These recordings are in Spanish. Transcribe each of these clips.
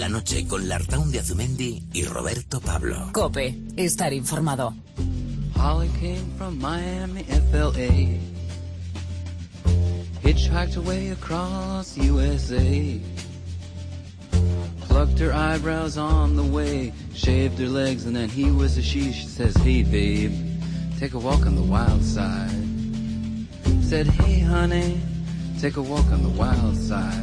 la noche con Lartaun de Azumendi y Roberto Pablo. COPE, estar informado. Holly came from Miami, FLA. Hitchhiked away across USA. Plucked her eyebrows on the way. Shaved her legs and then he was a she. She says, hey babe, take a walk on the wild side. Said, hey honey, take a walk on the wild side.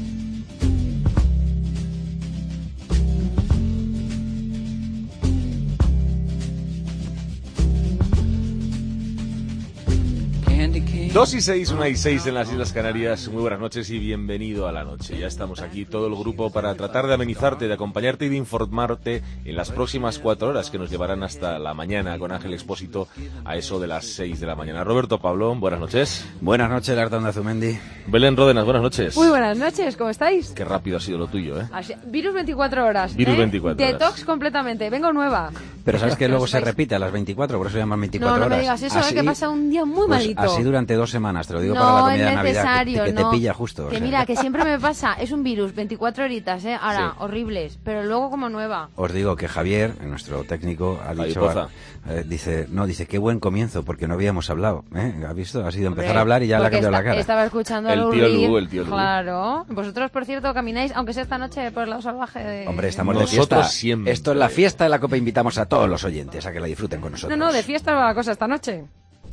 Dos y seis, 1 y 6 en las Islas Canarias. Muy buenas noches y bienvenido a la noche. Ya estamos aquí todo el grupo para tratar de amenizarte, de acompañarte y de informarte en las próximas 4 horas que nos llevarán hasta la mañana con Ángel Expósito a eso de las 6 de la mañana. Roberto Pablo, buenas noches. Buenas noches, Lartaun de Azumendi. Belén Ródenas, buenas noches. Muy buenas noches, ¿cómo estáis? Qué rápido ha sido lo tuyo, ¿eh? Virus 24 horas. Virus 24 horas. Detox completamente, vengo nueva. Pero sabes que luego se repite a las 24, por eso llaman 24 horas. No me digas eso, así, que pasa un día muy malito. Así durante 2 semanas, te lo digo para la comida de Navidad, que te pilla justo. Que mira, que siempre me pasa, es un virus, 24 horitas, ahora, sí. Horribles, pero luego como nueva. Os digo que Javier, nuestro técnico, ha dicho, dice, qué buen comienzo, porque no habíamos hablado, ¿Ha visto? Ha sido empezar a hablar y ya le ha cambiado la cara. Estaba escuchando a el tío Lu. Claro. Vosotros, por cierto, camináis, aunque sea esta noche, por el lado salvaje de... Hombre, estamos nosotros de fiesta. Siempre. Esto es la fiesta de la Copa, invitamos a todos los oyentes a que la disfruten con nosotros. No, de fiesta va la cosa esta noche.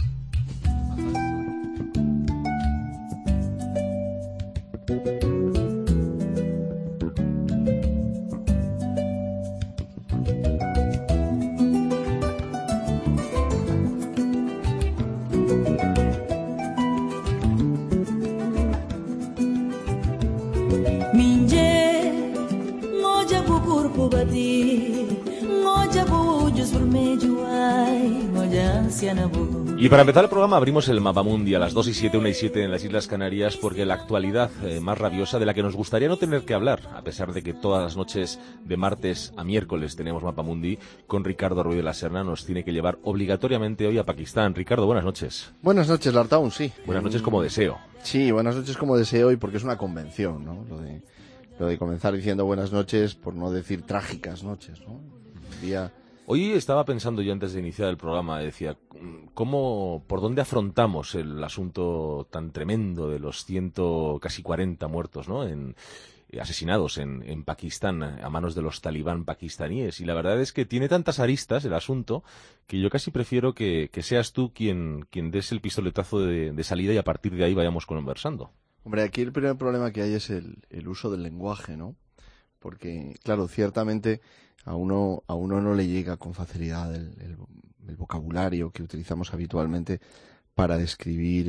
Y para empezar el programa abrimos el Mapamundi a las 2 y 7, 1 y 7 en las Islas Canarias, porque la actualidad más rabiosa, de la que nos gustaría no tener que hablar, a pesar de que todas las noches de martes a miércoles tenemos Mapamundi, con Ricardo Ruiz de la Serna, nos tiene que llevar obligatoriamente hoy a Pakistán. Ricardo, buenas noches. Buenas noches, Lartaun, sí. Buenas noches como deseo. Sí, buenas noches como deseo, y porque es una convención, ¿no? Lo de comenzar diciendo buenas noches, por no decir trágicas noches, ¿no? Hoy estaba pensando yo antes de iniciar el programa, decía, ¿por dónde afrontamos el asunto tan tremendo de los casi 40 muertos, ¿no? Asesinados en Pakistán a manos de los talibán pakistaníes? Y la verdad es que tiene tantas aristas el asunto que yo casi prefiero que seas tú quien des el pistoletazo de salida y a partir de ahí vayamos conversando. Hombre, aquí el primer problema que hay es el uso del lenguaje, ¿no? Porque, claro, ciertamente a uno no le llega con facilidad el vocabulario que utilizamos habitualmente para describir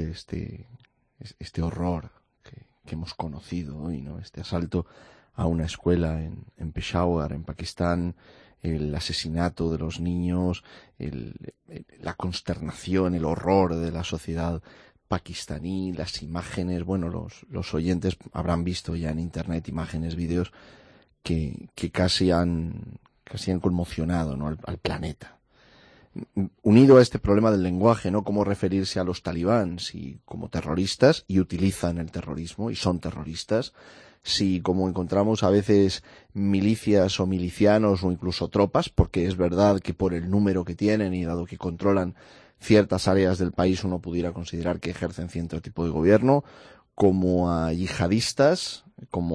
este horror que hemos conocido hoy, ¿no? Este asalto a una escuela en Peshawar, en Pakistán, el asesinato de los niños, la consternación, el horror de la sociedad pakistaní, las imágenes, bueno, los oyentes habrán visto ya en internet imágenes, vídeos que casi han conmocionado, ¿no? al planeta. Unido a este problema del lenguaje, ¿no? Cómo referirse a los talibán, si como terroristas, y utilizan el terrorismo, y son terroristas, si como encontramos a veces milicias o milicianos o incluso tropas, porque es verdad que por el número que tienen y dado que controlan ciertas áreas del país uno pudiera considerar que ejercen cierto tipo de gobierno, como a yihadistas,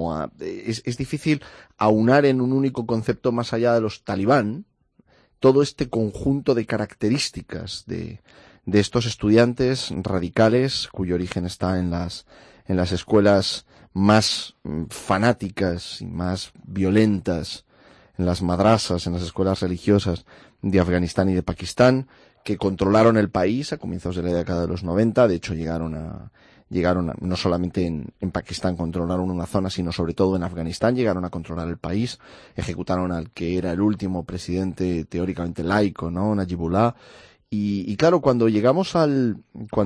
es difícil aunar en un único concepto más allá de los talibán todo este conjunto de características de estos estudiantes radicales cuyo origen está en las escuelas más fanáticas y más violentas, en las madrasas, en las escuelas religiosas de Afganistán y de Pakistán, que controlaron el país a comienzos de la década de los 90, de hecho llegaron a no solamente en Pakistán controlaron una zona, sino sobre todo en Afganistán llegaron a controlar el país, ejecutaron al que era el último presidente teóricamente laico, ¿no? Najibullah, y claro, cuando llegamos al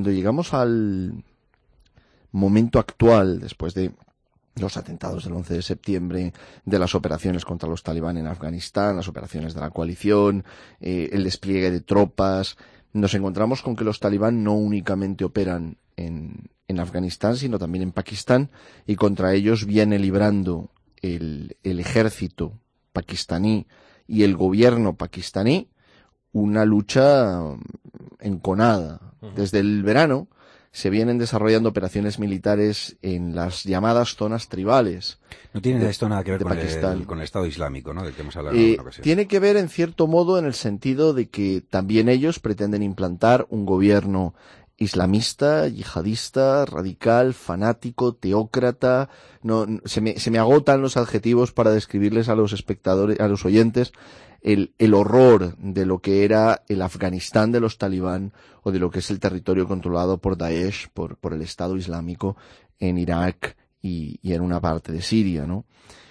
momento actual, después de los atentados del 11 de septiembre, de las operaciones contra los talibán en Afganistán, las operaciones de la coalición, el despliegue de tropas, nos encontramos con que los talibán no únicamente operan en Afganistán, sino también en Pakistán, y contra ellos viene librando el ejército pakistaní y el gobierno pakistaní una lucha enconada. Desde el verano se vienen desarrollando operaciones militares en las llamadas zonas tribales. No tiene esto nada que ver con el Estado Islámico, ¿no? Del que hemos hablado en alguna ocasión. Tiene que ver en cierto modo en el sentido de que también ellos pretenden implantar un gobierno islamista, yihadista, radical, fanático, teócrata. Se me agotan los adjetivos para describirles a los espectadores, a los oyentes, el horror de lo que era el Afganistán de los talibán o de lo que es el territorio controlado por Daesh, por el Estado Islámico en Irak y en una parte de Siria, ¿no?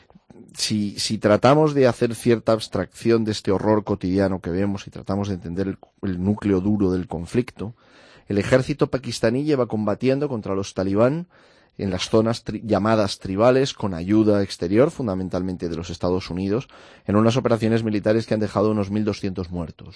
Si tratamos de hacer cierta abstracción de este horror cotidiano que vemos y tratamos de entender el núcleo duro del conflicto, el ejército pakistaní lleva combatiendo contra los talibán en las zonas llamadas tribales con ayuda exterior, fundamentalmente de los Estados Unidos, en unas operaciones militares que han dejado unos 1.200 muertos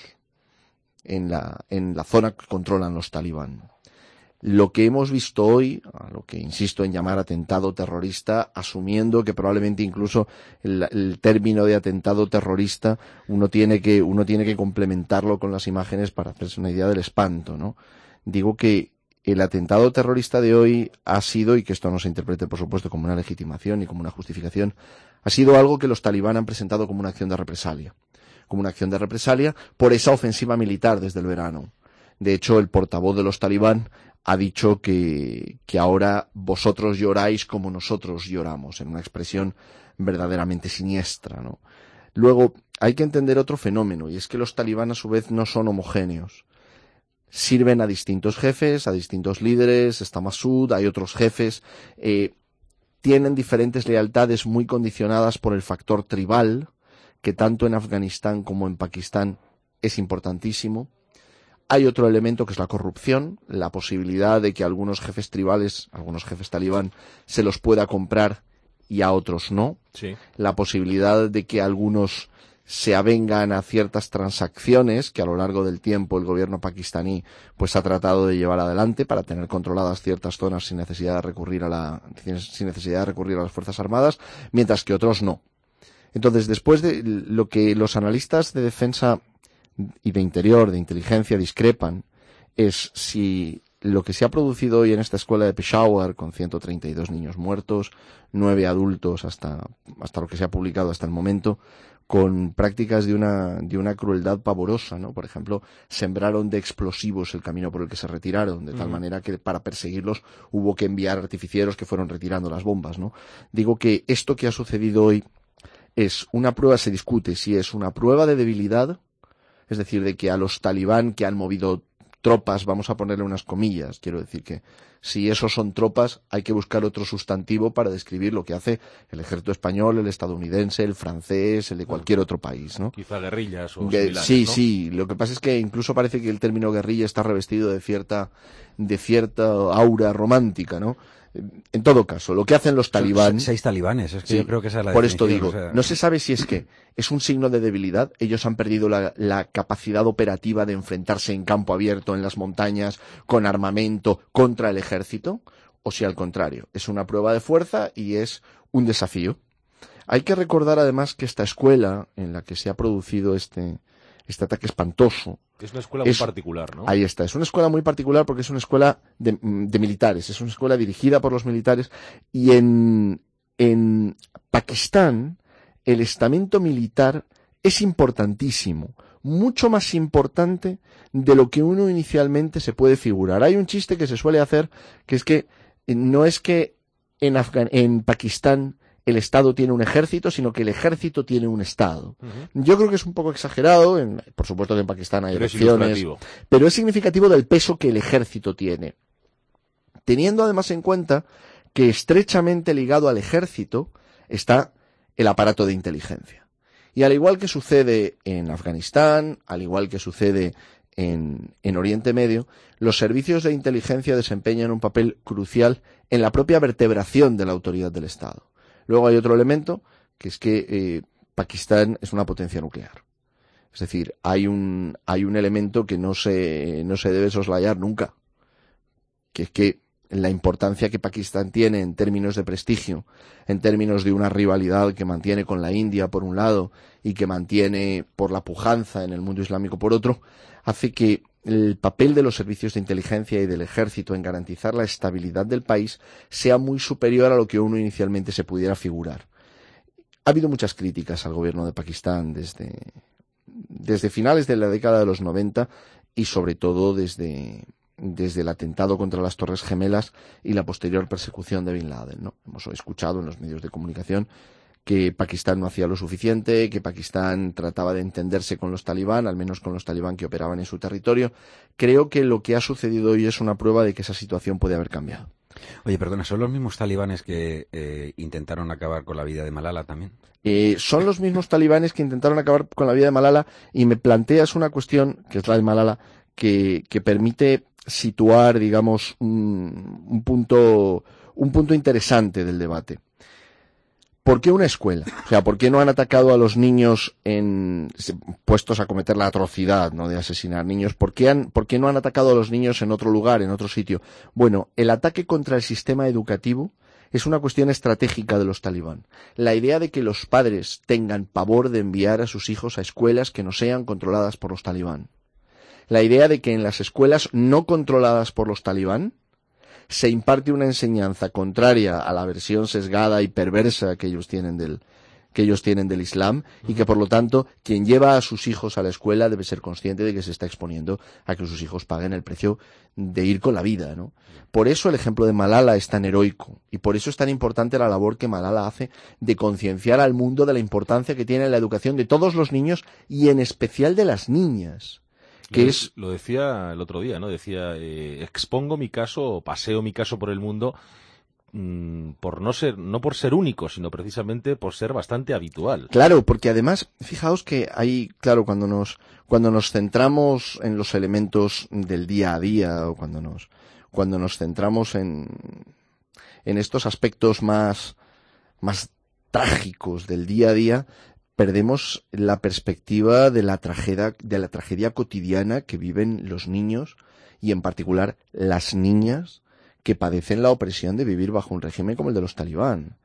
en la zona que controlan los talibán. Lo que hemos visto hoy, a lo que insisto en llamar atentado terrorista, asumiendo que probablemente incluso el término de atentado terrorista uno tiene que complementarlo con las imágenes para hacerse una idea del espanto, ¿no? Digo que el atentado terrorista de hoy ha sido, y que esto no se interprete por supuesto como una legitimación ni como una justificación, ha sido algo que los talibán han presentado como una acción de represalia. Como una acción de represalia por esa ofensiva militar desde el verano. De hecho, el portavoz de los talibán ha dicho que ahora vosotros lloráis como nosotros lloramos, en una expresión verdaderamente siniestra, ¿no? Luego, hay que entender otro fenómeno, y es que los talibán a su vez no son homogéneos. Sirven a distintos jefes, a distintos líderes, está Masud, hay otros jefes, tienen diferentes lealtades muy condicionadas por el factor tribal, que tanto en Afganistán como en Pakistán es importantísimo. Hay otro elemento que es la corrupción, la posibilidad de que algunos jefes tribales, algunos jefes talibán, se los pueda comprar y a otros no. Sí. La posibilidad de que algunos se avengan a ciertas transacciones que a lo largo del tiempo el gobierno pakistaní pues ha tratado de llevar adelante para tener controladas ciertas zonas sin necesidad de recurrir a las Fuerzas Armadas, mientras que otros no. Entonces, después de lo que los analistas de defensa y de interior, de inteligencia, discrepan, es si lo que se ha producido hoy en esta escuela de Peshawar, con 132 niños muertos, 9 adultos hasta lo que se ha publicado hasta el momento, con prácticas de una crueldad pavorosa, ¿no? Por ejemplo, sembraron de explosivos el camino por el que se retiraron, de tal manera que para perseguirlos hubo que enviar artificieros que fueron retirando las bombas, ¿no? Digo que esto que ha sucedido hoy es una prueba, se discute si es una prueba de debilidad, es decir, de que a los talibán que han movido tropas, vamos a ponerle unas comillas, quiero decir que si esos son tropas hay que buscar otro sustantivo para describir lo que hace el ejército español, el estadounidense, el francés, el de cualquier otro país, ¿no? Quizá guerrillas o similares, sí, ¿no? Sí, lo que pasa es que incluso parece que el término guerrilla está revestido de cierta aura romántica, ¿no? En todo caso, lo que hacen los talibán... 6 talibanes, es que sí, yo creo que esa es la por esto definición, digo, o sea... no se sabe si es que es un signo de debilidad, ellos han perdido la capacidad operativa de enfrentarse en campo abierto, en las montañas, con armamento, contra el ejército, o si al contrario, es una prueba de fuerza y es un desafío. Hay que recordar además que esta escuela en la que se ha producido este ataque espantoso... Es una escuela muy particular, ¿no? Ahí está, es una escuela muy particular porque es una escuela de militares, es una escuela dirigida por los militares y en Pakistán el estamento militar es importantísimo, mucho más importante de lo que uno inicialmente se puede figurar. Hay un chiste que se suele hacer que es que no es que en Pakistán el Estado tiene un ejército, sino que el ejército tiene un Estado. Yo creo que es un poco exagerado, por supuesto que en Pakistán hay elecciones, pero es significativo del peso que el ejército tiene. Teniendo además en cuenta que estrechamente ligado al ejército está el aparato de inteligencia. Y al igual que sucede en Afganistán, al igual que sucede en Oriente Medio, los servicios de inteligencia desempeñan un papel crucial en la propia vertebración de la autoridad del Estado. Luego hay otro elemento, que es que Pakistán es una potencia nuclear. Es decir, hay un elemento que no se debe soslayar nunca, que es que la importancia que Pakistán tiene en términos de prestigio, en términos de una rivalidad que mantiene con la India por un lado y que mantiene por la pujanza en el mundo islámico por otro, hace que el papel de los servicios de inteligencia y del ejército en garantizar la estabilidad del país sea muy superior a lo que uno inicialmente se pudiera figurar. Ha habido muchas críticas al gobierno de Pakistán desde finales de la década de los 90 y sobre todo desde el atentado contra las Torres Gemelas y la posterior persecución de Bin Laden, ¿no? Hemos escuchado en los medios de comunicación que Pakistán no hacía lo suficiente, que Pakistán trataba de entenderse con los talibán, al menos con los talibán que operaban en su territorio. Creo que lo que ha sucedido hoy es una prueba de que esa situación puede haber cambiado. Oye, perdona, ¿son los mismos talibanes que intentaron acabar con la vida de Malala también? Son los mismos talibanes que intentaron acabar con la vida de Malala, y me planteas una cuestión, que es la de Malala, que permite situar, digamos, un punto interesante del debate. ¿Por qué una escuela? O sea, ¿por qué no han atacado a los niños puestos a cometer la atrocidad, ¿no?, de asesinar niños? ¿Por qué no han atacado a los niños en otro lugar, en otro sitio? Bueno, el ataque contra el sistema educativo es una cuestión estratégica de los talibán. La idea de que los padres tengan pavor de enviar a sus hijos a escuelas que no sean controladas por los talibán. La idea de que en las escuelas no controladas por los talibán se imparte una enseñanza contraria a la versión sesgada y perversa que ellos tienen del Islam, y que por lo tanto quien lleva a sus hijos a la escuela debe ser consciente de que se está exponiendo a que sus hijos paguen el precio de ir con la vida, ¿no? Por eso el ejemplo de Malala es tan heroico, y por eso es tan importante la labor que Malala hace de concienciar al mundo de la importancia que tiene la educación de todos los niños y en especial de las niñas. Lo decía el otro día, ¿no? Decía, expongo mi caso, paseo mi caso por el mundo, no por ser único, sino precisamente por ser bastante habitual. Claro, porque además, fijaos que ahí, claro, cuando nos centramos en los elementos del día a día, o cuando nos centramos en estos aspectos más trágicos del día a día, perdemos la perspectiva de la tragedia cotidiana que viven los niños, y en particular las niñas, que padecen la opresión de vivir bajo un régimen como el de los talibán.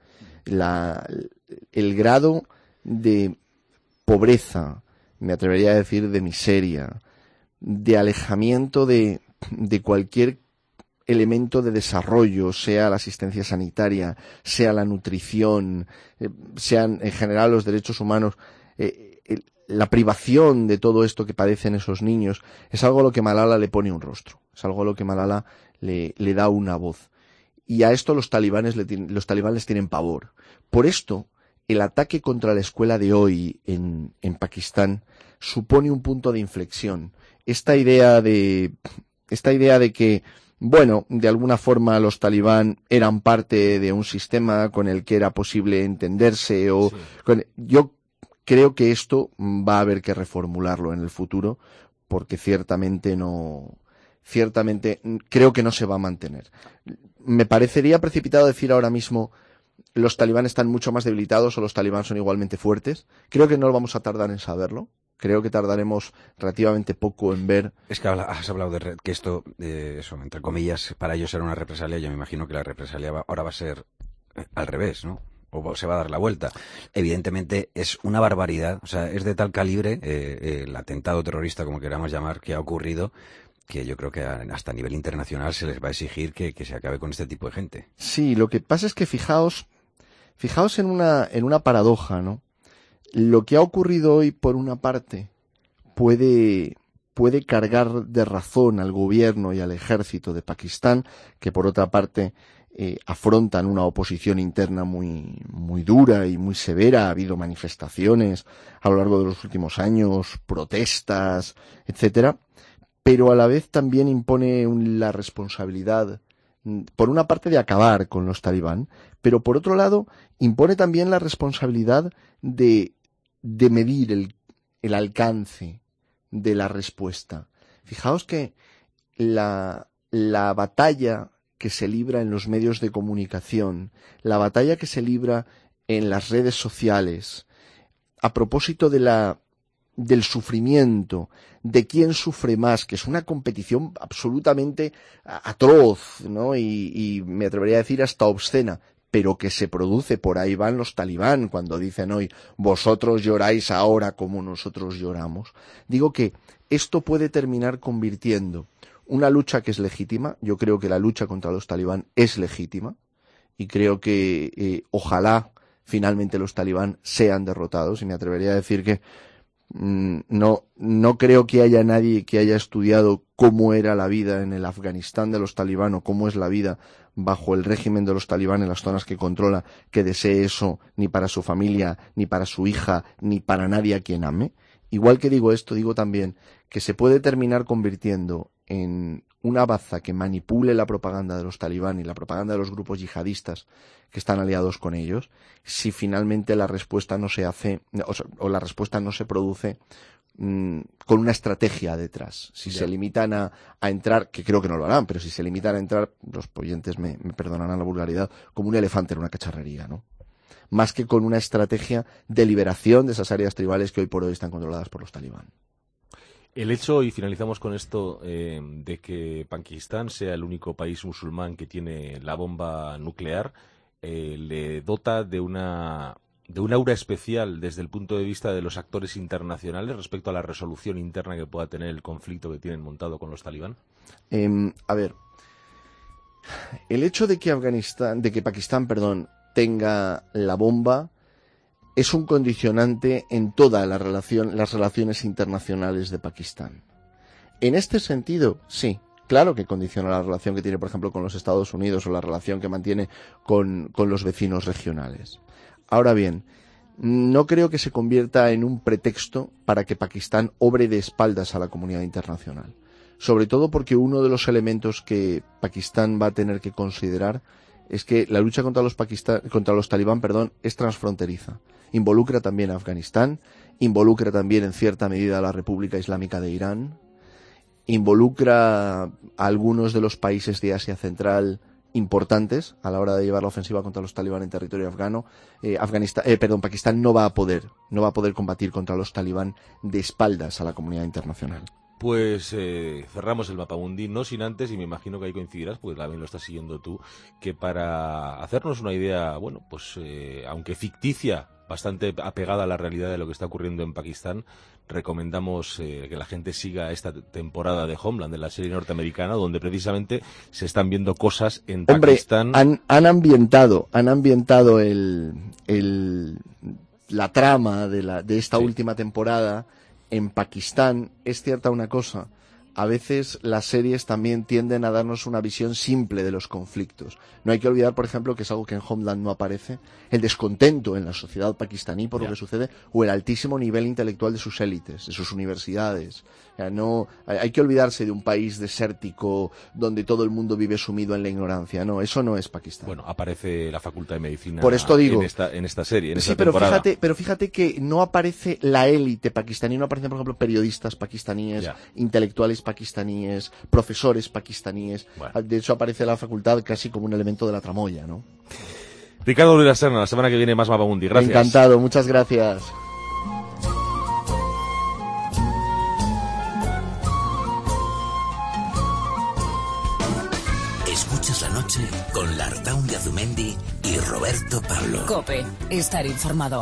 El grado de pobreza, me atrevería a decir de miseria, de alejamiento de cualquier elemento de desarrollo, sea la asistencia sanitaria, sea la nutrición, sean en general los derechos humanos, la privación de todo esto que padecen esos niños, es algo a lo que Malala le pone un rostro, es algo a lo que Malala le da una voz. Y a esto los talibanes les tienen pavor. Por esto, el ataque contra la escuela de hoy en Pakistán supone un punto de inflexión. Esta idea de que, bueno, de alguna forma los talibán eran parte de un sistema con el que era posible entenderse, yo creo que esto va a haber que reformularlo en el futuro, porque ciertamente creo que no se va a mantener. Me parecería precipitado decir ahora mismo los talibán están mucho más debilitados o los talibán son igualmente fuertes. Creo que no vamos a tardar en saberlo. Creo que tardaremos relativamente poco en ver. Es que has hablado de que esto, eso, entre comillas, para ellos era una represalia. Yo me imagino que la represalia ahora va a ser al revés, ¿no? O se va a dar la vuelta. Evidentemente es una barbaridad. O sea, es de tal calibre el atentado terrorista, como queramos llamar, que ha ocurrido, que yo creo que hasta a nivel internacional se les va a exigir que se acabe con este tipo de gente. Sí, lo que pasa es que fijaos en una paradoja, ¿no? Lo que ha ocurrido hoy, por una parte, puede cargar de razón al gobierno y al ejército de Pakistán, que por otra parte afrontan una oposición interna muy, muy dura y muy severa. Ha habido manifestaciones a lo largo de los últimos años, protestas, etcétera, pero a la vez también impone la responsabilidad, por una parte, de acabar con los talibán, pero por otro lado impone también la responsabilidad de medir el alcance de la respuesta. Fijaos que la batalla que se libra en los medios de comunicación, la batalla que se libra en las redes sociales, a propósito de del sufrimiento, de quién sufre más, que es una competición absolutamente atroz, ¿no? Y me atrevería a decir hasta obscena, pero que se produce. Por ahí van los talibán cuando dicen hoy, vosotros lloráis ahora como nosotros lloramos. Digo que esto puede terminar convirtiendo una lucha que es legítima. Yo creo que la lucha contra los talibán es legítima y creo que ojalá finalmente los talibán sean derrotados, y me atrevería a decir que no creo que haya nadie que haya estudiado cómo era la vida en el Afganistán de los talibán o cómo es la vida bajo el régimen de los talibán en las zonas que controla, que desee eso ni para su familia, ni para su hija, ni para nadie a quien ame. Igual que digo esto, digo también que se puede terminar convirtiendo en una baza que manipule la propaganda de los talibán y la propaganda de los grupos yihadistas que están aliados con ellos, si finalmente la respuesta no se hace, o la respuesta no se produce con una estrategia detrás. Si se limitan a entrar, que creo que no lo harán, pero si se limitan a entrar, los oyentes me perdonarán la vulgaridad, como un elefante en una cacharrería, ¿no? Más que con una estrategia de liberación de esas áreas tribales que hoy por hoy están controladas por los talibán. El hecho, y finalizamos con esto, de que Pakistán sea el único país musulmán que tiene la bomba nuclear, le dota de un aura especial desde el punto de vista de los actores internacionales respecto a la resolución interna que pueda tener el conflicto que tienen montado con los talibán. A ver, el hecho de que Pakistán, tenga la bomba es un condicionante en todas las relaciones internacionales de Pakistán. En este sentido, sí, claro que condiciona la relación que tiene, por ejemplo, con los Estados Unidos o la relación que mantiene con los vecinos regionales. Ahora bien, no creo que se convierta en un pretexto para que Pakistán obre de espaldas a la comunidad internacional. Sobre todo porque uno de los elementos que Pakistán va a tener que considerar es que la lucha contra los talibán, es transfronteriza. Involucra también a Afganistán, involucra también en cierta medida a la República Islámica de Irán, involucra a algunos de los países de Asia Central importantes a la hora de llevar la ofensiva contra los talibán en territorio afgano. Pakistán no va a poder combatir contra los talibán de espaldas a la comunidad internacional. Pues cerramos el Mapamundi, no sin antes, y me imagino que ahí coincidirás, pues también lo estás siguiendo tú, que para hacernos una idea, bueno, pues aunque ficticia, bastante apegada a la realidad de lo que está ocurriendo en Pakistán, recomendamos que la gente siga esta temporada de Homeland, de la serie norteamericana, donde precisamente se están viendo cosas en Pakistán. Han ambientado la trama de esta última temporada en Pakistán. Es cierta una cosa, a veces las series también tienden a darnos una visión simple de los conflictos. No hay que olvidar, por ejemplo, que es algo que en Homeland no aparece, el descontento en la sociedad pakistaní por lo que sucede, o el altísimo nivel intelectual de sus élites, de sus universidades. Hay que olvidarse de un país desértico donde todo el mundo vive sumido en la ignorancia. No, eso no es Pakistán. Bueno, aparece la Facultad de Medicina por esto digo, en esta serie, en esta pero temporada. Pero fíjate que no aparece la élite pakistaní, no aparecen, por ejemplo, periodistas pakistaníes, intelectuales pakistaníes, profesores pakistaníes. Bueno. De hecho, aparece la facultad casi como un elemento de la tramoya, ¿no? Ricardo Luis Serna, la semana que viene más Mapamundi. Gracias. Encantado, muchas gracias. Escuchas la noche con Lartaun de Azumendi y Roberto Pablo. COPE, estar informado.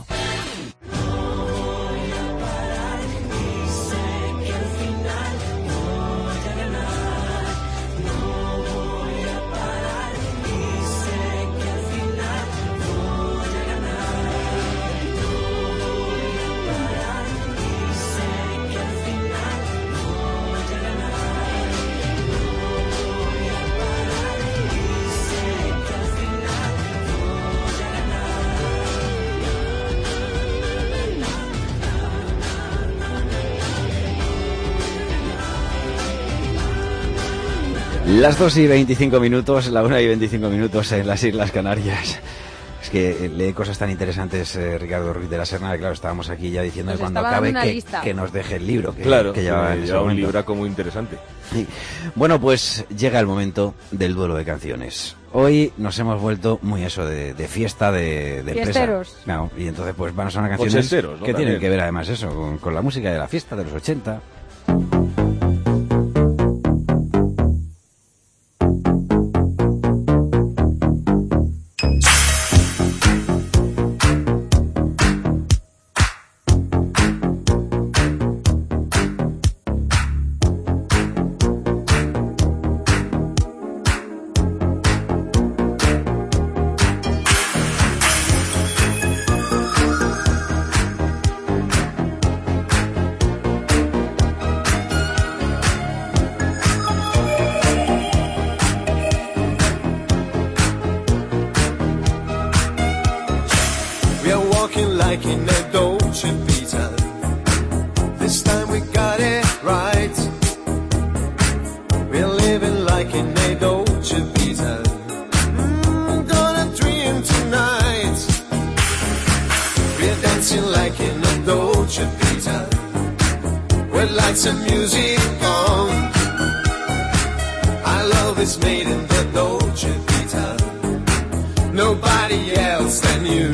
Las 2:25, la 1:25 en las Islas Canarias. Es que lee cosas tan interesantes Ricardo Ruiz de la Serna, que claro, estábamos aquí ya diciendo Nos que cuando estaba acabe dando una lista. que nos deje el libro que, Claro, que llevaba en ese un momento. libraco muy interesante. Sí. Bueno, pues llega el momento del duelo de canciones. Hoy nos hemos vuelto muy eso de fiesta, de empresa. Fiesteros. No, y entonces pues van a sonar canciones Ochenteros, ¿no? que tienen También. que ver además eso, con la música de la fiesta de los 80. We are walking like in a Dolce Vita. This time we got it right. We're living like in a Dolce Vita. Gonna dream tonight. We're dancing like in a Dolce Vita. With lights and music on. Our love is made in the Dolce Vita. Nobody else than you.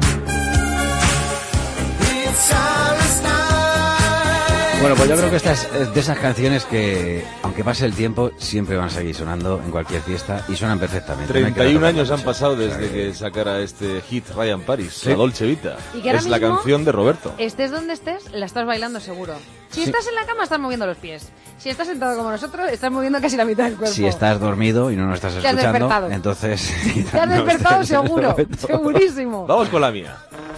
Bueno, pues yo creo que esta es de esas canciones que, aunque pase el tiempo, siempre van a seguir sonando en cualquier fiesta y suenan perfectamente. No hay que 31 retocarlo años han mucho. pasado O sea desde que sacara este hit Ryan Paris, Sí. la Dolce Vita. Y que ahora Es la mismo- canción de Roberto. Estés donde estés, la estás bailando seguro. Si Sí. estás en la cama, estás moviendo los pies. Si estás sentado como nosotros, estás moviendo casi la mitad del cuerpo. Si estás dormido y no nos estás Te has escuchando, despertado. entonces... Te has no despertado estés en el seguro, momento. segurísimo. Vamos con la mía.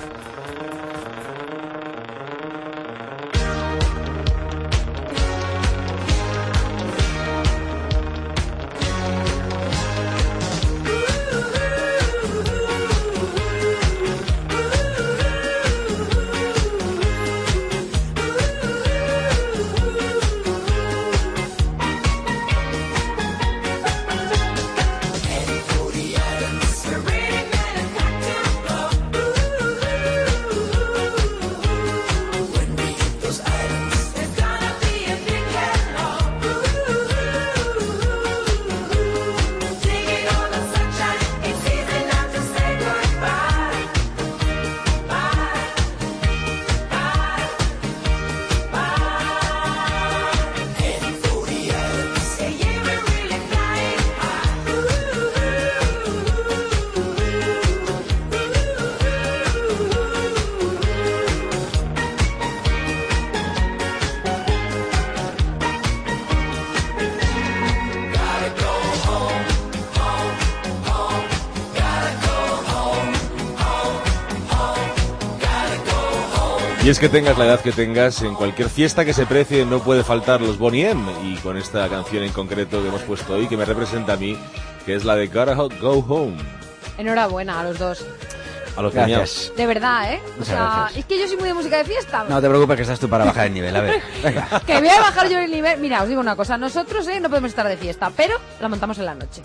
Y es que tengas la edad que tengas, en cualquier fiesta que se precie no puede faltar los Boney M. Y con esta canción en concreto que hemos puesto hoy, que me representa a mí, que es la de Gotta Go Home. Enhorabuena a los dos. A los Gracias. De verdad, ¿eh? O Muchas sea, gracias. es que yo soy muy de música de fiesta. No te preocupes que estás tú para bajar el nivel. A ver, venga. Que voy a bajar yo el nivel. Mira, os digo una cosa. Nosotros, no podemos estar de fiesta, pero la montamos en la noche.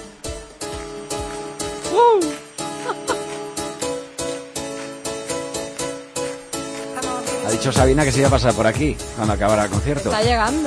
Ha dicho Sabina que se iba a pasar por aquí cuando acabara el concierto. Está llegando.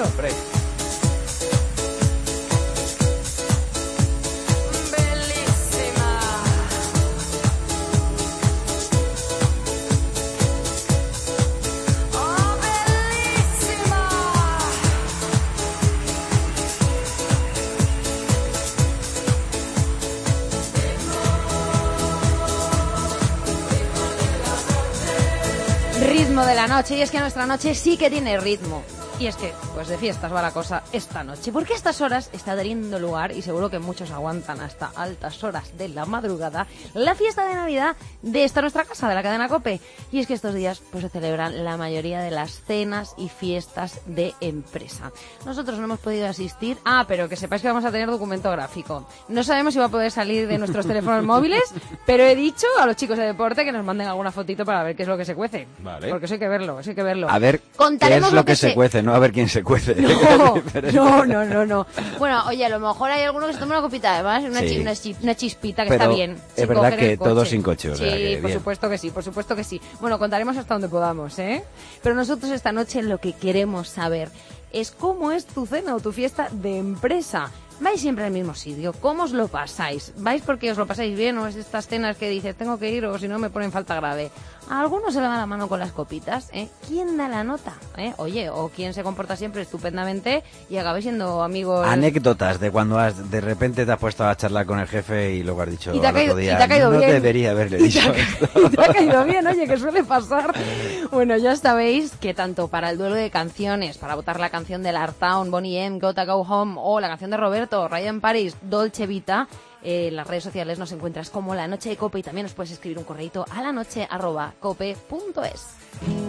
Ritmo de la noche, y es que nuestra noche sí que tiene ritmo. Y es que, pues de fiestas va la cosa esta noche. Porque a estas horas está teniendo lugar, y seguro que muchos aguantan hasta altas horas de la madrugada, la fiesta de Navidad de esta nuestra casa, de la cadena COPE. Y es que estos días pues se celebran la mayoría de las cenas y fiestas de empresa. Nosotros no hemos podido asistir. Ah, pero que sepáis que vamos a tener documento gráfico. No sabemos si va a poder salir de nuestros teléfonos móviles, pero he dicho a los chicos de deporte que nos manden alguna fotito para ver qué es lo que se cuece. Vale. Porque eso hay que verlo, eso hay que verlo. A ver, ¿qué Contaremos es lo que se cuece? no a ver quién se cuece. No. Bueno, oye, a lo mejor hay alguno que se toma una copita, además, una chispita que Pero está bien. es verdad que todo sin coche. O sea, Sí, que por bien. supuesto que sí. Bueno, contaremos hasta donde podamos, ¿eh? Pero nosotros esta noche lo que queremos saber es cómo es tu cena o tu fiesta de empresa. ¿Vais siempre al mismo sitio? ¿Cómo os lo pasáis? ¿Vais porque os lo pasáis bien o es estas cenas que dices tengo que ir o si no me ponen falta grave? A algunos se le va la mano con las copitas, ¿eh? ¿Quién da la nota? Oye, o quién se comporta siempre estupendamente y acabáis siendo amigos... Anécdotas de cuando de repente te has puesto a charlar con el jefe y luego has dicho Y te ha al otro caído- y día, te ha caído no bien". debería haberle dicho esto. Y te ha caído bien, oye, que suele pasar. Bueno, ya sabéis que tanto para el duelo de canciones, para votar la canción de Lartown, Bonnie M, Gotta Go Home, o la canción de Roberto, Ryan Paris, Dolce Vita, en las redes sociales nos encuentras como La Noche de Cope y también nos puedes escribir un correíto a lanoche@cope.es.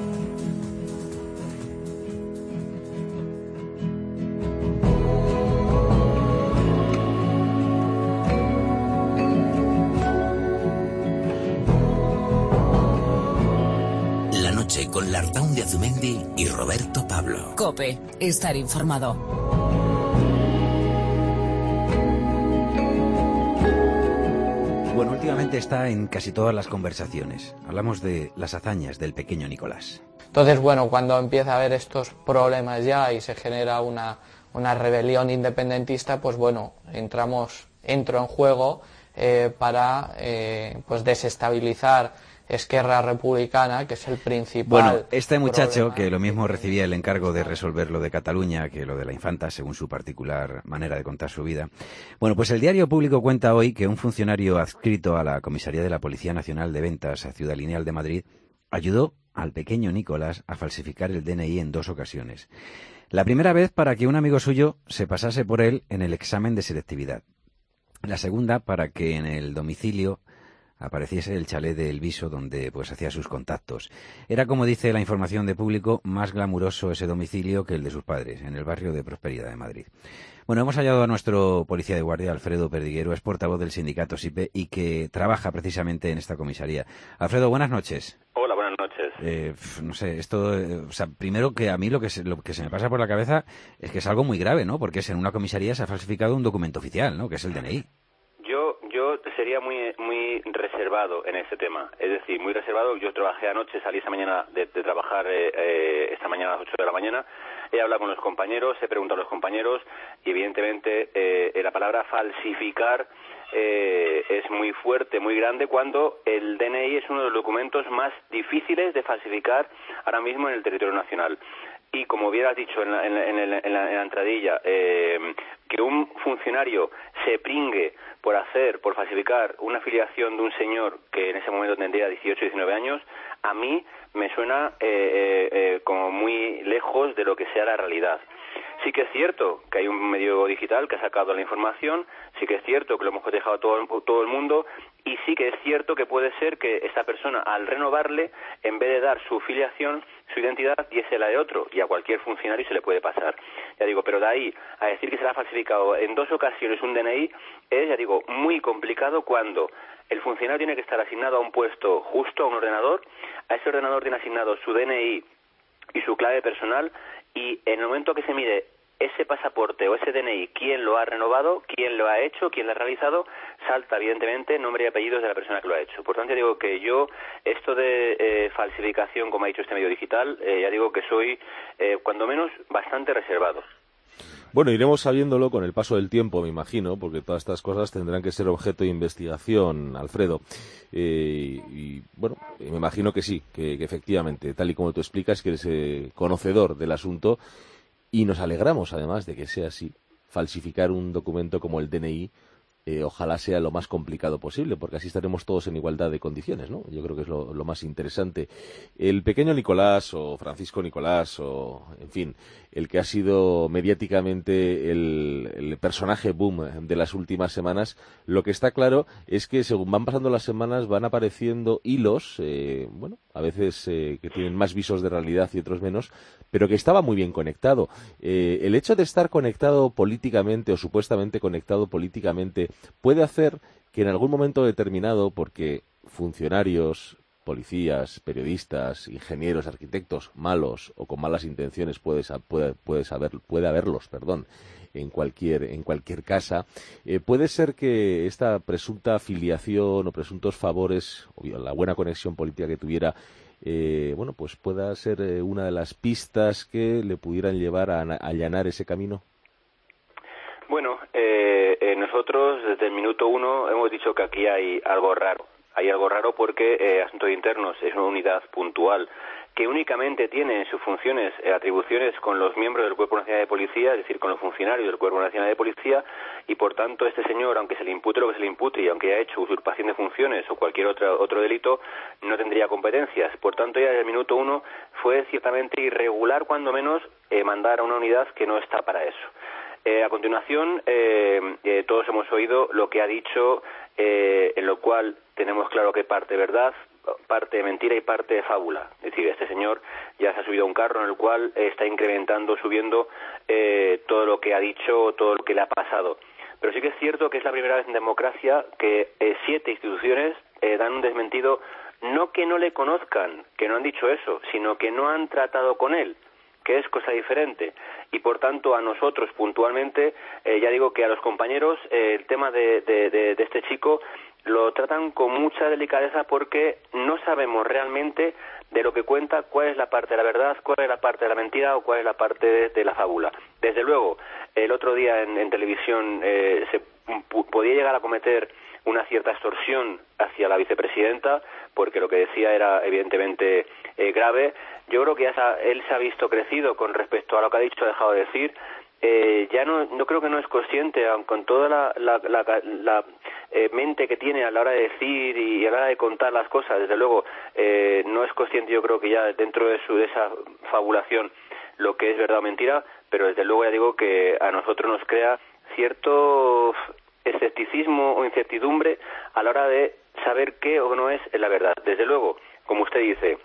La noche con Lartaun de Azumendi y Roberto Pablo. Cope, estar informado. Bueno, últimamente está en casi todas las conversaciones. Hablamos de las hazañas del pequeño Nicolás. Entonces, bueno, cuando empieza a haber estos problemas ya y se genera una rebelión independentista, pues bueno, entro en juego para pues desestabilizar Esquerra Republicana, que es el principal. Bueno, este muchacho, problema. que lo mismo recibía el encargo de resolver lo de Cataluña que lo de la infanta, según su particular manera de contar su vida. Bueno, pues el Diario Público cuenta hoy que un funcionario adscrito a la Comisaría de la Policía Nacional de Ventas a Ciudad Lineal de Madrid ayudó al pequeño Nicolás a falsificar el DNI en 2 ocasiones. La primera vez para que un amigo suyo se pasase por él en el examen de selectividad. La segunda para que en el domicilio apareciese el chalet de Elviso donde pues hacía sus contactos. Era, como dice la información de Público, más glamuroso ese domicilio que el de sus padres, en el barrio de Prosperidad de Madrid. Bueno, hemos hallado a nuestro policía de guardia, Alfredo Perdiguero, es portavoz del sindicato SIPE y que trabaja precisamente en esta comisaría. Alfredo, buenas noches. Hola, buenas noches. No sé, esto, o sea, primero que a mí lo que se me pasa por la cabeza es que es algo muy grave, ¿no? Porque en una comisaría se ha falsificado un documento oficial, ¿no? Que es el DNI. Yo sería muy reservado en ese tema. Es decir, muy reservado. Yo trabajé anoche, salí esta mañana de trabajar esta mañana a las 8 de la mañana. He hablado con los compañeros, he preguntado a los compañeros y evidentemente la palabra falsificar es muy fuerte, muy grande, cuando el DNI es uno de los documentos más difíciles de falsificar ahora mismo en el territorio nacional. Y como hubieras dicho en la entradilla, que un funcionario se pringue por falsificar una afiliación de un señor que en ese momento tendría 18 o 19 años, a mí me suena como muy lejos de lo que sea la realidad. Sí que es cierto que hay un medio digital que ha sacado la información, sí que es cierto que lo hemos cotejado todo el mundo, y sí que es cierto que puede ser que esta persona, al renovarle, en vez de dar su filiación, su identidad, diese la de otro, y a cualquier funcionario se le puede pasar. Ya digo, pero de ahí a decir que se le ha falsificado en 2 ocasiones un DNI es, ya digo, muy complicado, cuando el funcionario tiene que estar asignado a un puesto justo, a un ordenador, a ese ordenador tiene asignado su DNI y su clave personal, y en el momento que se mide ese pasaporte o ese DNI, quién lo ha renovado, quién lo ha hecho, quién lo ha realizado, salta evidentemente nombre y apellidos de la persona que lo ha hecho. Por tanto, digo que yo, esto de falsificación, como ha dicho este medio digital, ya digo que soy, cuando menos, bastante reservado. Bueno, iremos sabiéndolo con el paso del tiempo, me imagino, porque todas estas cosas tendrán que ser objeto de investigación, Alfredo. Y bueno, me imagino que sí, que efectivamente, tal y como tú explicas, que eres conocedor del asunto, y nos alegramos además de que sea así. Falsificar un documento como el DNI, ojalá sea lo más complicado posible, porque así estaremos todos en igualdad de condiciones, ¿no? Yo creo que es lo más interesante. El pequeño Nicolás, o Francisco Nicolás, o, en fin, el que ha sido mediáticamente el personaje boom de las últimas semanas, lo que está claro es que según van pasando las semanas van apareciendo hilos, bueno, a veces que tienen más visos de realidad y otros menos, pero que estaba muy bien conectado. El hecho de estar conectado políticamente, o supuestamente conectado políticamente, puede hacer que en algún momento determinado, porque funcionarios, policías, periodistas, ingenieros, arquitectos, malos o con malas intenciones, puede haberlos, en cualquier casa. Puede ser que esta presunta afiliación o presuntos favores, o la buena conexión política que tuviera, pues pueda ser una de las pistas que le pudieran llevar a allanar ese camino. Bueno, nosotros desde el minuto 1 hemos dicho que aquí hay algo raro. Hay algo raro porque Asuntos Internos es una unidad puntual que únicamente tiene en sus funciones atribuciones con los miembros del Cuerpo Nacional de Policía, es decir, con los funcionarios del Cuerpo Nacional de Policía, y por tanto este señor, aunque se le impute lo que se le impute y aunque haya hecho usurpación de funciones o cualquier otro delito, no tendría competencias. Por tanto, ya desde el minuto 1 fue ciertamente irregular, cuando menos, mandar a una unidad que no está para eso. A continuación, todos hemos oído lo que ha dicho, en lo cual tenemos claro que parte verdad, parte de mentira y parte de fábula. Es decir, este señor ya se ha subido a un carro en el cual está subiendo todo lo que ha dicho, todo lo que le ha pasado. Pero sí que es cierto que es la primera vez en democracia que 7 instituciones dan un desmentido, no que no le conozcan, que no han dicho eso, sino que no han tratado con él, que es cosa diferente. Y por tanto a nosotros puntualmente, ya digo que a los compañeros el tema de este chico lo tratan con mucha delicadeza porque no sabemos realmente de lo que cuenta cuál es la parte de la verdad, cuál es la parte de la mentira o cuál es la parte de la fábula. Desde luego, el otro día en televisión se podía llegar a cometer una cierta extorsión hacia la vicepresidenta, porque lo que decía era evidentemente grave. Yo creo que él se ha visto crecido con respecto a lo que ha dicho, ha dejado de decir. Ya no creo que no es consciente, aun con toda la mente que tiene a la hora de decir y a la hora de contar las cosas. Desde luego, no es consciente, yo creo que ya dentro de esa fabulación, lo que es verdad o mentira, pero desde luego ya digo que a nosotros nos crea cierto escepticismo o incertidumbre a la hora de saber qué o no es la verdad. Desde luego, como usted dice,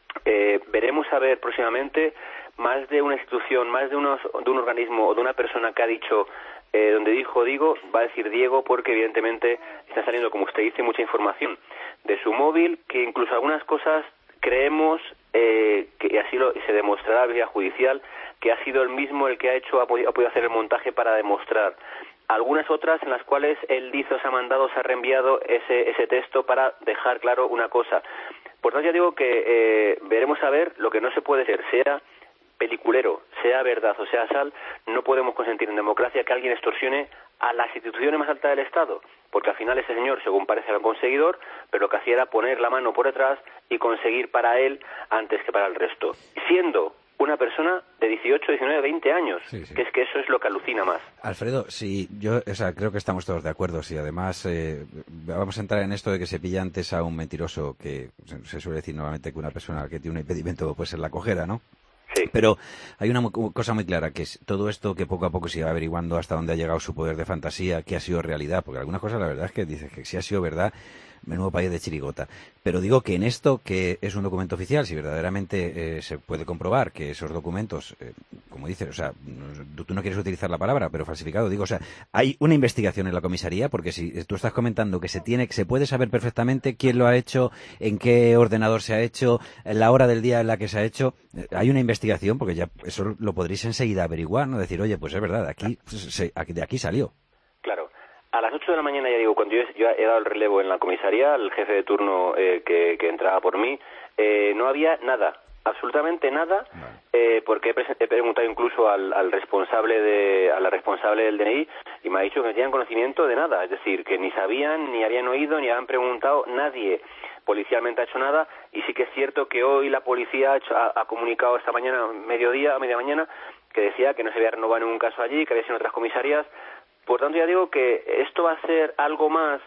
veremos a ver próximamente más de una institución, más de un organismo o de una persona que ha dicho, donde dijo digo, va a decir Diego, porque evidentemente está saliendo, como usted dice, mucha información de su móvil, que incluso algunas cosas creemos que así se demostrará vía judicial, que ha sido el mismo el que ha podido hacer el montaje para demostrar. Algunas otras en las cuales él dice, se ha mandado, se ha reenviado ese texto para dejar claro una cosa. Por tanto, ya digo que veremos a ver lo que no se puede ser, sea peliculero, sea verdad o sea sal, no podemos consentir en democracia que alguien extorsione a las instituciones más altas del Estado, porque al final ese señor, según parece, era un conseguidor, pero lo que hacía era poner la mano por detrás y conseguir para él antes que para el resto, siendo una persona de 18, 19, 20 años, sí. Que es que eso es lo que alucina más. Alfredo, sí, creo que estamos todos de acuerdo, sí, además vamos a entrar en esto de que se pilla antes a un mentiroso, que se suele decir normalmente que una persona que tiene un impedimento puede ser la cojera, ¿no? Sí. Pero hay una cosa muy clara, que es todo esto que poco a poco se va averiguando hasta dónde ha llegado su poder de fantasía, qué ha sido realidad, porque algunas cosas la verdad es que dices que si ha sido verdad, menudo país de chirigota. Pero digo que en esto, que es un documento oficial, si verdaderamente se puede comprobar que esos documentos, como dices, o sea, tú no quieres utilizar la palabra, pero falsificado, digo, o sea, hay una investigación en la comisaría, porque si tú estás comentando que se puede saber perfectamente quién lo ha hecho, en qué ordenador se ha hecho, la hora del día en la que se ha hecho, hay una investigación, porque ya eso lo podréis enseguida averiguar, ¿no? Decir, oye, pues es verdad, de aquí salió. Claro. A las 8 de la mañana, ya digo, cuando yo he dado el relevo en la comisaría, el jefe de turno que entraba por mí, no había nada, absolutamente nada, porque he preguntado incluso a la responsable del DNI y me ha dicho que no tenían conocimiento de nada, es decir, que ni sabían, ni habían oído, ni habían preguntado, nadie policialmente ha hecho nada. Y sí que es cierto que hoy la policía ha comunicado esta mañana, a media mañana, que decía que no se había renovado ningún caso allí, que había sido en otras comisarías. Por tanto, ya digo que esto va a ser algo más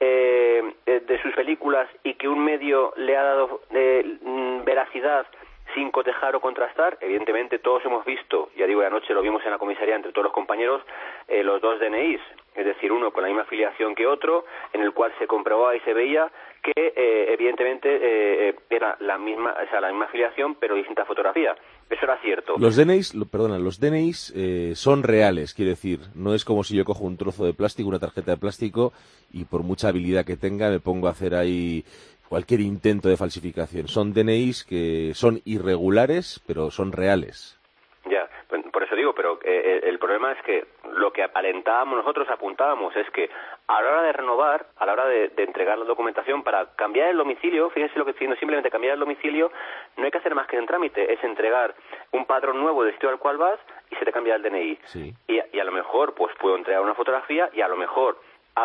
de sus películas y que un medio le ha dado veracidad sin cotejar o contrastar. Evidentemente, todos hemos visto, ya digo, anoche lo vimos en la comisaría entre todos los compañeros, los dos DNIs, es decir, uno con la misma afiliación que otro, en el cual se comprobaba y se veía que evidentemente era la misma afiliación, pero distinta fotografía. Eso era cierto. Los DNIs son reales, quiero decir, no es como si yo cojo un trozo de plástico, una tarjeta de plástico, y por mucha habilidad que tenga me pongo a hacer ahí cualquier intento de falsificación. Son DNIs que son irregulares, pero son reales. Ya, por eso digo, pero el problema es que lo que alentábamos nosotros, apuntábamos, es que a la hora de renovar, a la hora de entregar la documentación para cambiar el domicilio, fíjense lo que estoy diciendo, simplemente cambiar el domicilio, no hay que hacer más que un trámite, es entregar un padrón nuevo del sitio al cual vas y se te cambia el DNI. Sí. Y a lo mejor pues puedo entregar una fotografía y a lo mejor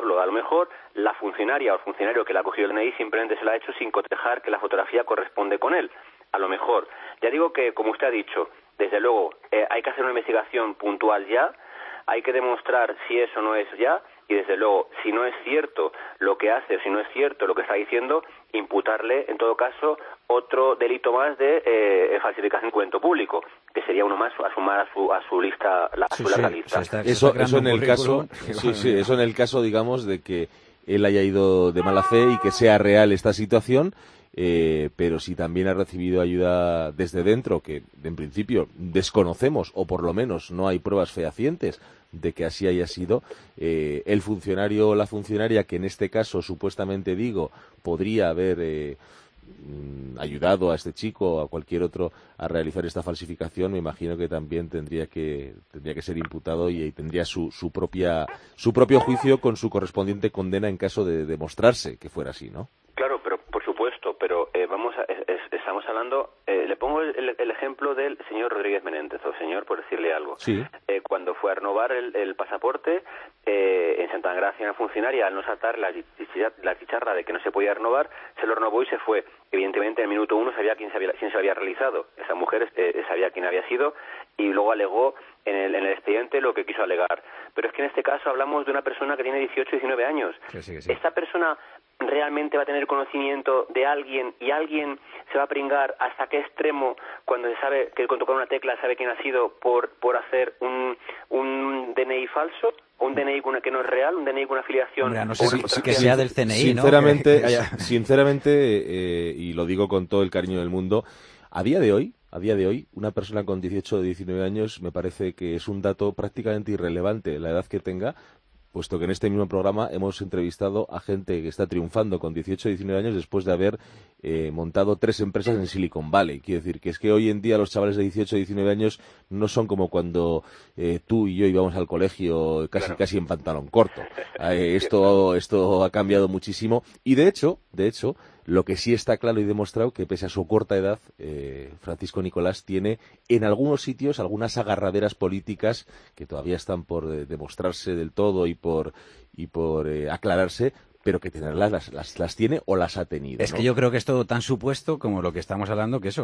la funcionaria o el funcionario que le ha cogido el DNI simplemente se lo ha hecho sin cotejar que la fotografía corresponde con él. A lo mejor. Ya digo que, como usted ha dicho, desde luego hay que hacer una investigación puntual ya, hay que demostrar si eso no es ya, y desde luego, si no es cierto lo que hace, si no es cierto lo que está diciendo, imputarle, en todo caso, otro delito más de falsificación de documento público, que sería uno más a sumar a su lista, a su larga lista. Eso en el caso, eso en el caso, digamos, de que él haya ido de mala fe y que sea real esta situación. Pero si también ha recibido ayuda desde dentro, que en principio desconocemos, o por lo menos no hay pruebas fehacientes de que así haya sido, el funcionario o la funcionaria que en este caso supuestamente podría haber ayudado a este chico o a cualquier otro a realizar esta falsificación, me imagino que también tendría que ser imputado y tendría su propio juicio con su correspondiente condena en caso de demostrarse que fuera así, ¿no? Claro, pero por supuesto, pero estamos hablando, le pongo el ejemplo del señor Rodríguez Menéndez, o señor, por decirle algo. Sí. Cuando fue a renovar el pasaporte, en Santa Gracia, una funcionaria, al no saltar la chicharra de que no se podía renovar, se lo renovó y se fue. Evidentemente, en el minuto 1 sabía quién se lo había realizado. Esa mujer sabía quién había sido y luego alegó en el expediente lo que quiso alegar. Pero es que en este caso hablamos de una persona que tiene 18, 19 años. Sí. Esta persona realmente va a tener conocimiento de alguien y alguien se va a pringar hasta qué extremo cuando se sabe que con tocar una tecla sabe quién ha sido por hacer un DNI falso, un DNI que no es real, un DNI con una afiliación. Hombre, no sé que sea del CNI, sinceramente, y lo digo con todo el cariño del mundo, a día de hoy, una persona con 18 o 19 años me parece que es un dato prácticamente irrelevante la edad que tenga, puesto que en este mismo programa hemos entrevistado a gente que está triunfando con 18 o 19 años después de haber montado 3 empresas en Silicon Valley. Quiero decir que es que hoy en día los chavales de 18 o 19 años no son como cuando tú y yo íbamos al colegio casi en pantalón corto. Esto ha cambiado muchísimo y de hecho, lo que sí está claro y demostrado que pese a su corta edad, Francisco Nicolás tiene en algunos sitios algunas agarraderas políticas que todavía están por demostrarse del todo y por aclararse, pero que tenerlas las tiene o las ha tenido. Es que yo creo que es todo tan supuesto como lo que estamos hablando, que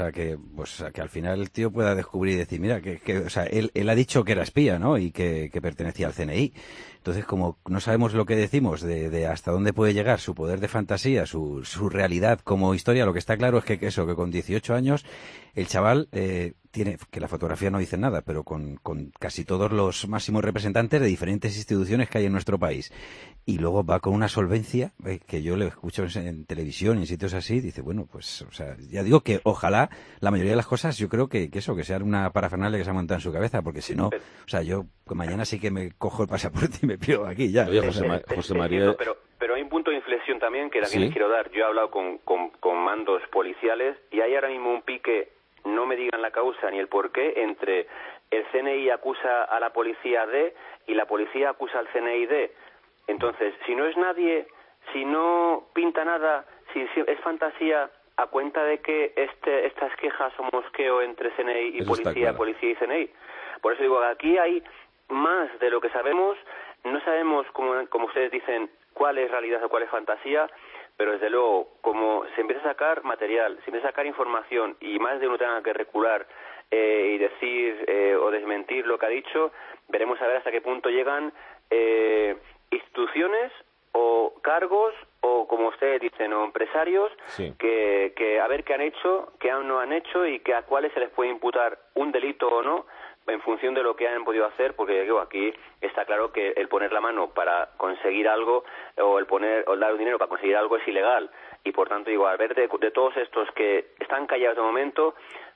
al final el tío pueda descubrir y decir, mira, él ha dicho que era espía, ¿no? Y que pertenecía al CNI. Entonces, como no sabemos lo que decimos de hasta dónde puede llegar su poder de fantasía, su realidad como historia, lo que está claro es que con 18 años el chaval tiene, que la fotografía no dice nada, pero con casi todos los máximos representantes de diferentes instituciones que hay en nuestro país. Y luego va con una solvencia que yo le escucho en televisión y en sitios así, dice, bueno, pues, ya digo que ojalá la mayoría de las cosas, yo creo que sea una parafernalia que se ha montado en su cabeza, porque si no, yo mañana sí que me cojo el pasaporte y me pido aquí ya. Oye, José María... Pero hay un punto de inflexión también que también les quiero dar. Yo he hablado con mandos policiales y hay ahora mismo un pique, no me digan la causa ni el porqué, entre el CNI acusa a la policía de y la policía acusa al CNI de. Entonces, si no es nadie, si no pinta nada, si es fantasía, a cuenta de que estas quejas son mosqueo entre CNI y policía y CNI. Por eso digo, aquí hay más de lo que sabemos. No sabemos, como ustedes dicen, cuál es realidad o cuál es fantasía, pero desde luego, como se empieza a sacar material, se empieza a sacar información y más de uno tenga que recular y decir o desmentir lo que ha dicho, veremos a ver hasta qué punto llegan instituciones o cargos o, como ustedes dicen, o empresarios que a ver qué han hecho, qué no han hecho y que a cuáles se les puede imputar un delito o no, en función de lo que han podido hacer, porque digo, aquí está claro que el poner la mano para conseguir algo o el dar dinero para conseguir algo es ilegal, y por tanto digo, al ver de todos estos que están callados de momento,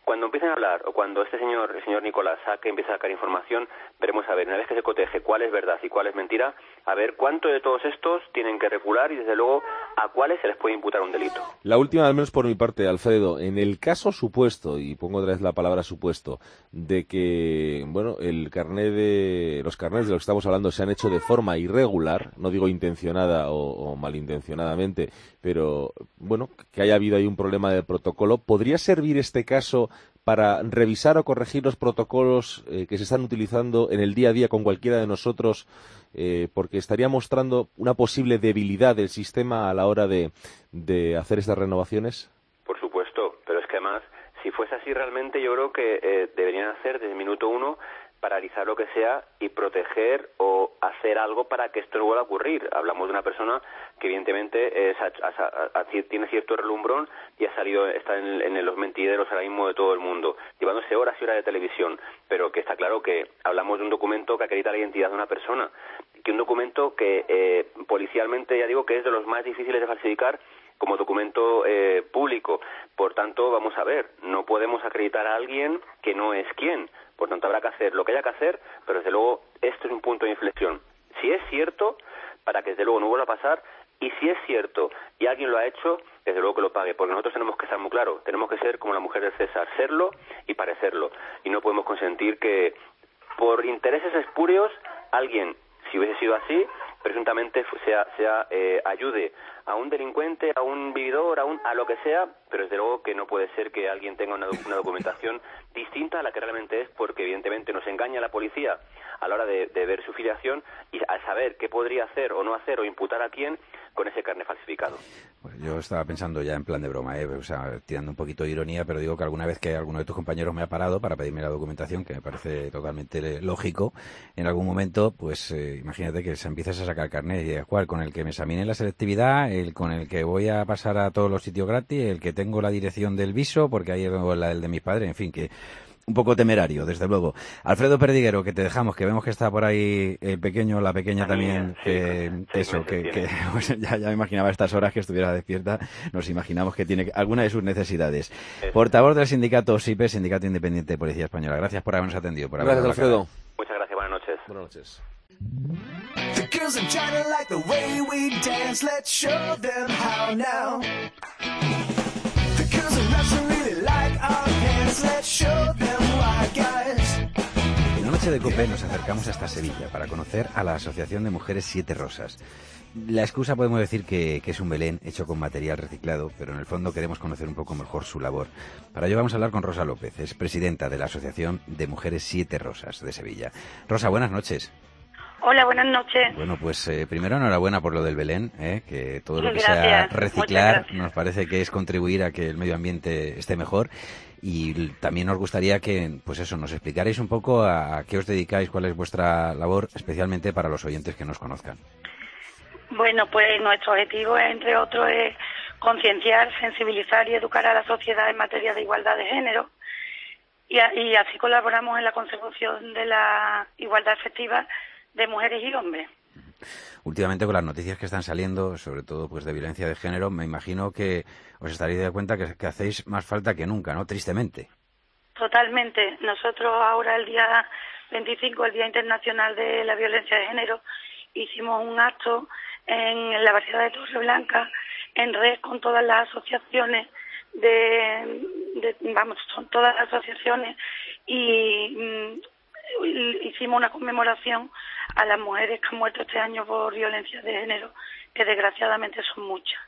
cuando empiecen a hablar, o cuando el señor Nicolás empiece a sacar información, veremos a ver, una vez que se coteje cuál es verdad y cuál es mentira, a ver cuánto de todos estos tienen que recular y desde luego a cuáles se les puede imputar un delito. La última, al menos por mi parte, Alfredo, en el caso supuesto, y pongo otra vez la palabra supuesto, de que, bueno, los carnets de los que estamos hablando se han hecho de forma irregular, no digo intencionada o malintencionadamente, pero, bueno, que haya habido ahí un problema de protocolo, ¿podría servir este caso para revisar o corregir los protocolos que se están utilizando en el día a día con cualquiera de nosotros, porque estaría mostrando una posible debilidad del sistema a la hora de hacer estas renovaciones? Por supuesto, pero es que además, si fuese así realmente, yo creo que deberían hacer desde el minuto 1 paralizar lo que sea y proteger o hacer algo para que esto no vuelva a ocurrir. Hablamos de una persona que evidentemente tiene cierto relumbrón y está en los mentideros ahora mismo de todo el mundo, llevándose horas y horas de televisión, pero que está claro que hablamos de un documento que acredita la identidad de una persona, que un documento que policialmente, ya digo, que es de los más difíciles de falsificar como documento público. Por tanto, vamos a ver, no podemos acreditar a alguien que no es quien. Por tanto, habrá que hacer lo que haya que hacer, pero desde luego esto es un punto de inflexión. Si es cierto, para que desde luego no vuelva a pasar, y si es cierto y alguien lo ha hecho, desde luego que lo pague, porque nosotros tenemos que estar muy claros, tenemos que ser como la mujer de César, serlo y parecerlo, y no podemos consentir que por intereses espurios alguien, si hubiese sido así, presuntamente ayude a un delincuente, a un vividor, a lo que sea, pero desde luego que no puede ser que alguien tenga una documentación distinta a la que realmente es, porque evidentemente nos engaña la policía a la hora de ver su filiación y a saber qué podría hacer o no hacer o imputar a quién con ese carnet falsificado. Pues yo estaba pensando ya en plan de broma, o sea, tirando un poquito de ironía, pero digo que alguna vez que alguno de tus compañeros me ha parado para pedirme la documentación, que me parece totalmente lógico, en algún momento, pues imagínate que se empiezas a sacar carnet y ¿cuál? Con el que me examine la selectividad, el con el que voy a pasar a todos los sitios gratis, el que tengo la dirección del viso, porque ahí tengo el de mis padres, en fin, que un poco temerario, desde luego. Alfredo Perdiguero, que te dejamos, que vemos que está por ahí el pequeño, la pequeña también, pues ya me imaginaba a estas horas que estuviera despierta, nos imaginamos que tiene alguna de sus necesidades. Portavoz del sindicato SIPE, Sindicato Independiente de Policía Española. Gracias por habernos atendido. Gracias, Alfredo. Muchas gracias, buenas noches. Buenas noches. En la noche de COPE nos acercamos hasta Sevilla para conocer a la Asociación de Mujeres Siete Rosas. La excusa podemos decir que es un Belén hecho con material reciclado, pero en el fondo queremos conocer un poco mejor su labor. Para ello vamos a hablar con Rosa López, es presidenta de la Asociación de Mujeres Siete Rosas de Sevilla. Rosa, buenas noches. Hola, buenas noches. Bueno, pues primero enhorabuena por lo del Belén, que todo lo que sea reciclar nos parece que es contribuir a que el medio ambiente esté mejor. Y también nos gustaría que, pues eso, nos explicarais un poco a qué os dedicáis, cuál es vuestra labor, especialmente para los oyentes que nos conozcan. Bueno, pues nuestro objetivo, entre otros, es concienciar, sensibilizar y educar a la sociedad en materia de igualdad de género. Y así colaboramos en la consecución de la igualdad efectiva de mujeres y hombres. Últimamente, con las noticias que están saliendo, sobre todo pues de violencia de género, me imagino que os estaréis dando cuenta que hacéis más falta que nunca, ¿no? Tristemente. Totalmente. Nosotros ahora, el día 25, el Día Internacional de la Violencia de Género, hicimos un acto en la barriada de Torreblanca, en red con todas las asociaciones son todas las asociaciones, y hicimos una conmemoración a las mujeres que han muerto este año por violencia de género, que desgraciadamente son muchas.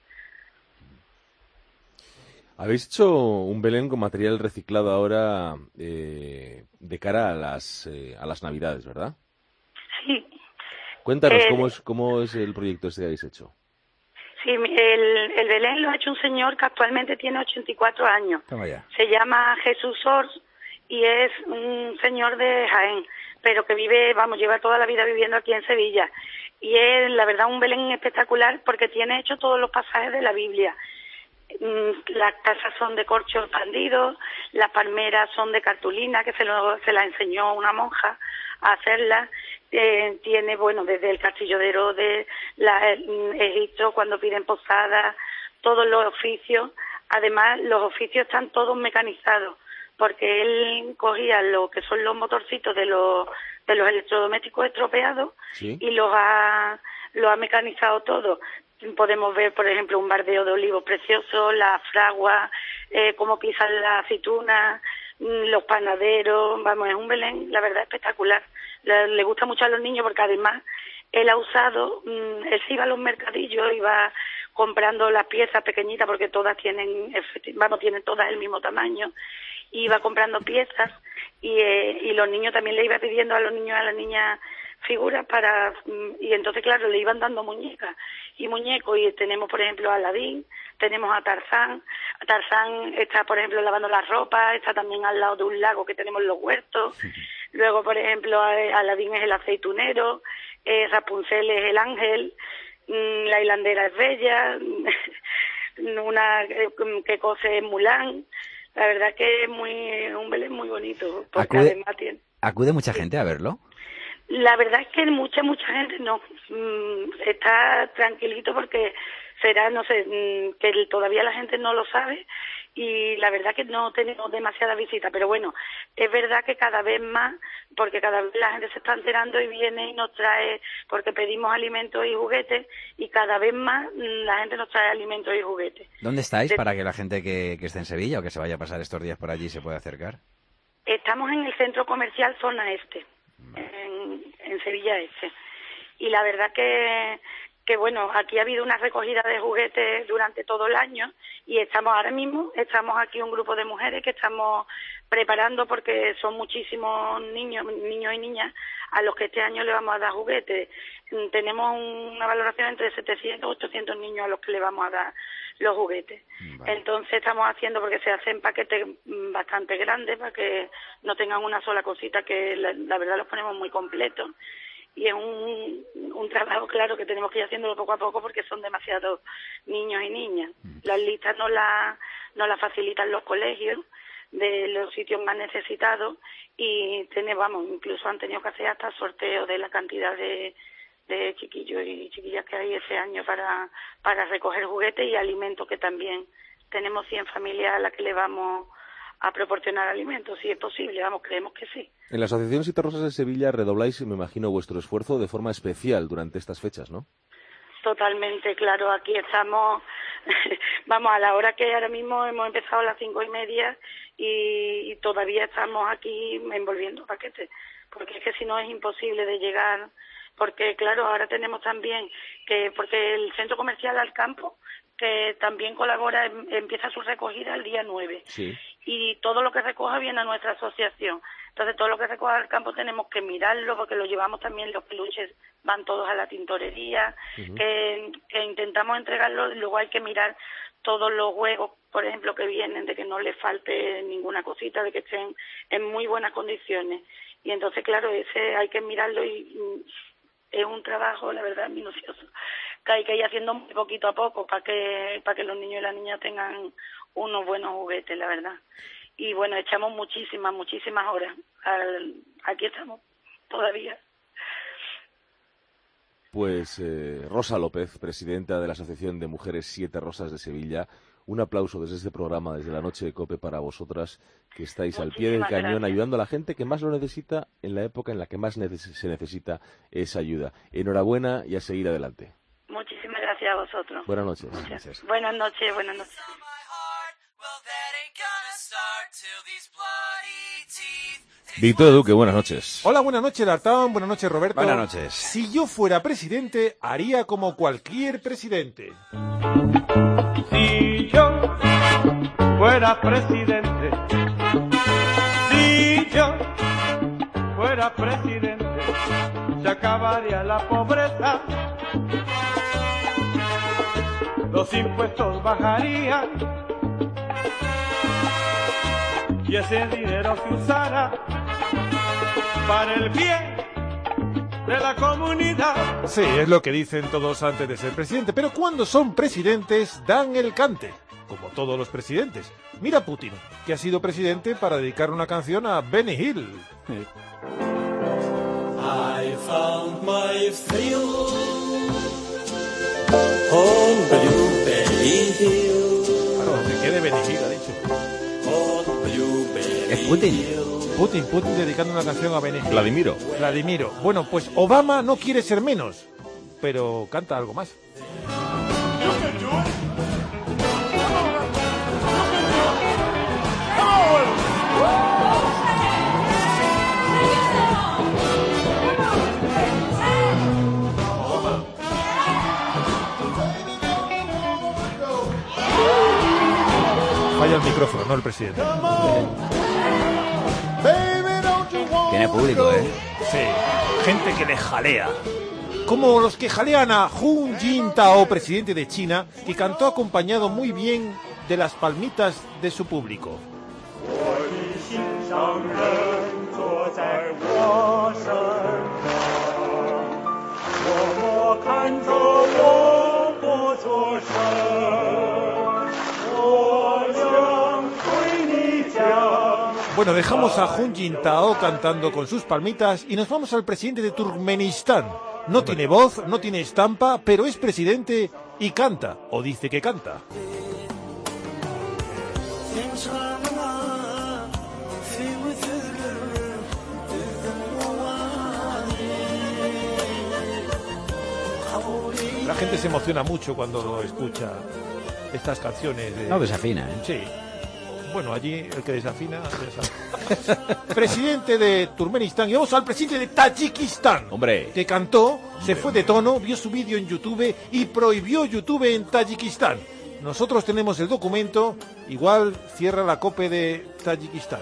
Habéis hecho un Belén con material reciclado ahora de cara a las Navidades, ¿verdad? Sí. Cuéntanos cómo es el proyecto este que habéis hecho. Sí, el Belén lo ha hecho un señor que actualmente tiene 84 años. Se llama Jesús Ors y es un señor de Jaén, pero que lleva toda la vida viviendo aquí en Sevilla. Y es, la verdad, un Belén espectacular porque tiene hecho todos los pasajes de la Biblia. Las casas son de corcho expandido, las palmeras son de cartulina, que se la enseñó una monja a hacerlas. Tiene, desde el castillo de Herodes, Egipto, cuando piden posadas, todos los oficios. Además, los oficios están todos mecanizados, porque él cogía lo que son los motorcitos de los electrodomésticos estropeados y lo ha mecanizado todo. Podemos ver, por ejemplo, un bardeo de olivos preciosos, las fraguas, cómo pisan las aceitunas, los panaderos. Vamos, es un Belén, la verdad, espectacular. Le gusta mucho a los niños porque además él ha usado, él se iba a los mercadillos, iba comprando las piezas pequeñitas porque todas tienen todas el mismo tamaño, iba comprando piezas y los niños también le iba pidiendo a los niños y a las niñas figuras y entonces claro le iban dando muñecas y muñecos, y tenemos por ejemplo a Aladín, tenemos a Tarzán está por ejemplo lavando la ropa, está también al lado de un lago que tenemos los huertos. Luego por ejemplo Aladín es el aceitunero, Rapunzel es el ángel, la hilandera es Bella, una que cose es Mulán. La verdad que es un Belén muy bonito, porque además ¿Acude mucha gente a verlo? La verdad es que mucha gente no. Está tranquilito porque será, no sé, que todavía la gente no lo sabe, y la verdad que no tenemos demasiada visita, pero bueno, es verdad que cada vez más, porque cada vez la gente se está enterando y viene y nos trae, porque pedimos alimentos y juguetes, y cada vez más la gente nos trae alimentos y juguetes. ¿Dónde estáis para que la gente que esté en Sevilla o que se vaya a pasar estos días por allí se pueda acercar? Estamos en el centro comercial Zona Este, en Sevilla Este, y la verdad que bueno, aquí ha habido una recogida de juguetes durante todo el año, y ahora mismo estamos aquí un grupo de mujeres que estamos preparando, porque son muchísimos niños y niñas a los que este año le vamos a dar juguetes. Tenemos una valoración entre 700 y 800 niños a los que le vamos a dar los juguetes. Vale. Entonces estamos haciendo, porque se hacen paquetes bastante grandes para que no tengan una sola cosita, que la verdad los ponemos muy completos. Y es un trabajo, claro, que tenemos que ir haciéndolo poco a poco porque son demasiados niños y niñas. Las listas no las facilitan los colegios de los sitios más necesitados, y incluso han tenido que hacer hasta sorteos de la cantidad de chiquillos y chiquillas que hay ese año para recoger juguetes y alimentos, que también tenemos 100 familias a las que le vamos a proporcionar alimentos, si es posible, creemos que sí. En la Asociación Siete Rosas de Sevilla redobláis, me imagino, vuestro esfuerzo de forma especial durante estas fechas, ¿no? Totalmente, claro, aquí estamos, a la hora que ahora mismo hemos empezado a las 5:30 y todavía estamos aquí envolviendo paquetes, porque es que si no es imposible de llegar, porque claro, ahora tenemos también porque el centro comercial Al Campo, que también colabora, empieza su recogida el día 9. Sí. Y todo lo que recoja viene a nuestra asociación. Entonces, todo lo que recoja Al Campo tenemos que mirarlo, porque lo llevamos también, los peluches van todos a la tintorería, que intentamos entregarlo, y luego hay que mirar todos los juegos, por ejemplo, que vienen, de que no les falte ninguna cosita, de que estén en muy buenas condiciones. Y entonces, claro, ese hay que mirarlo, y es un trabajo, la verdad, minucioso, que hay que ir haciendo muy poquito a poco para que los niños y las niñas tengan unos buenos juguetes, la verdad. Y bueno, echamos muchísimas horas. Aquí estamos todavía. Pues Rosa López, presidenta de la Asociación de Mujeres Siete Rosas de Sevilla, un aplauso desde este programa, desde la noche de COPE, para vosotras, que estáis al pie del cañón, ayudando a la gente que más lo necesita en la época en la que más se necesita esa ayuda. Enhorabuena y a seguir adelante. Muchísimas gracias a vosotros. Buenas noches. Gracias. Buenas noches. Víctor Duque, buenas noches. Hola, buenas noches, D'Artagnan, buenas noches, Roberto. Buenas noches. Si yo fuera presidente, haría como cualquier presidente. Si yo fuera presidente, se acabaría la pobreza, los impuestos bajarían y ese dinero se usara para el bien de la comunidad. Sí, es lo que dicen todos antes de ser presidente, pero cuando son presidentes dan el cante, como todos los presidentes. Mira Putin, que ha sido presidente para dedicar una canción a Benny Hill. I found my thrill on Blueberry Hill. Claro, que quede Benny Hill, ha dicho. On Blueberry Es Putin. Putin dedicando una canción a Benny. Vladimiro. Bueno, pues Obama no quiere ser menos, pero canta algo más. Falla el micrófono, no el presidente. Tiene público, ¿eh? Sí, gente que le jalea. Como los que jalean a Hu Jintao, presidente de China, que cantó acompañado muy bien de las palmitas de su público. Bueno, dejamos a Hu Jintao cantando con sus palmitas y nos vamos al presidente de Turkmenistán. No tiene voz, no tiene estampa, pero es presidente y canta, o dice que canta. La gente se emociona mucho cuando escucha estas canciones. No desafina, ¿eh? Sí. Bueno, allí el que desafina... Presidente de Turkmenistán. Y vamos al presidente de Tayikistán. Hombre. Que cantó, se fue de tono, vio su vídeo en YouTube y prohibió YouTube en Tayikistán. Nosotros tenemos el documento, igual cierra la COPE de Tayikistán.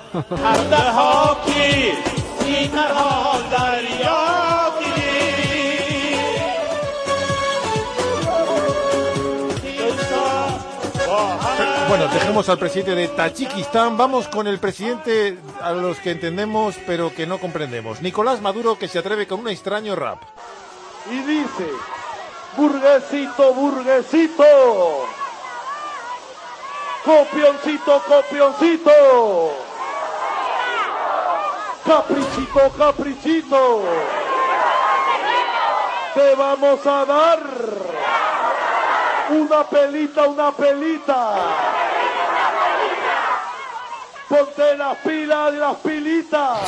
Bueno, dejemos al presidente de Tayikistán. Vamos con el presidente a los que entendemos pero que no comprendemos. Nicolás Maduro, que se atreve con un extraño rap. Y dice: burguesito, burguesito, copioncito, copioncito, caprichito, caprichito, te vamos a dar una pelita, una pelita. Ponte las pilas de las pilitas.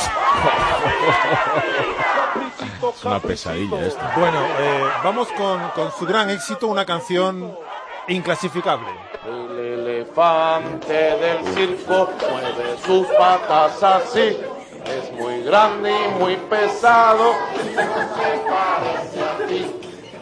Es una pesadilla esto. Bueno, vamos con su gran éxito, una canción inclasificable. El elefante del circo mueve sus patas así. Es muy grande y muy pesado. Se parece a ti.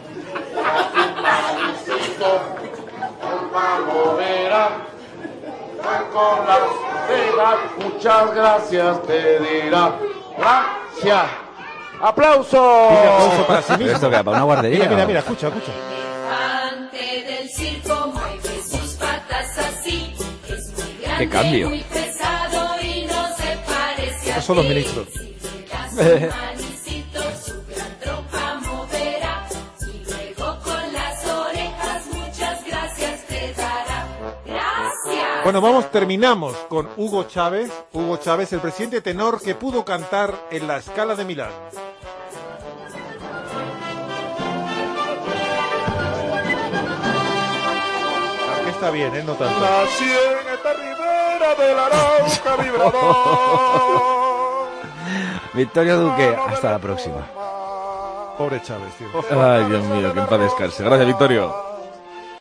Vamos verá con las cejas, muchas gracias te dirá. Gracias. ¡Aplauso! Pide aplauso para sí mismo. ¿Esto qué? ¿Para una guardería? Mira, escucha. Elefante del circo mueve sus patas así. Es muy grande, ¡Qué cambio! muy pesado y no se parece a Estos son los ti. ministros. Bueno, terminamos con Hugo Chávez. Hugo Chávez, el presidente tenor que pudo cantar en la Scala de Milán. Aquí está bien, no tanto. Nací en esta ribera del Arauca vibrador. Victorio Duque, hasta la próxima. Pobre Chávez, tío. Ay, Dios mío, que en paz descanse. Gracias, Victorio.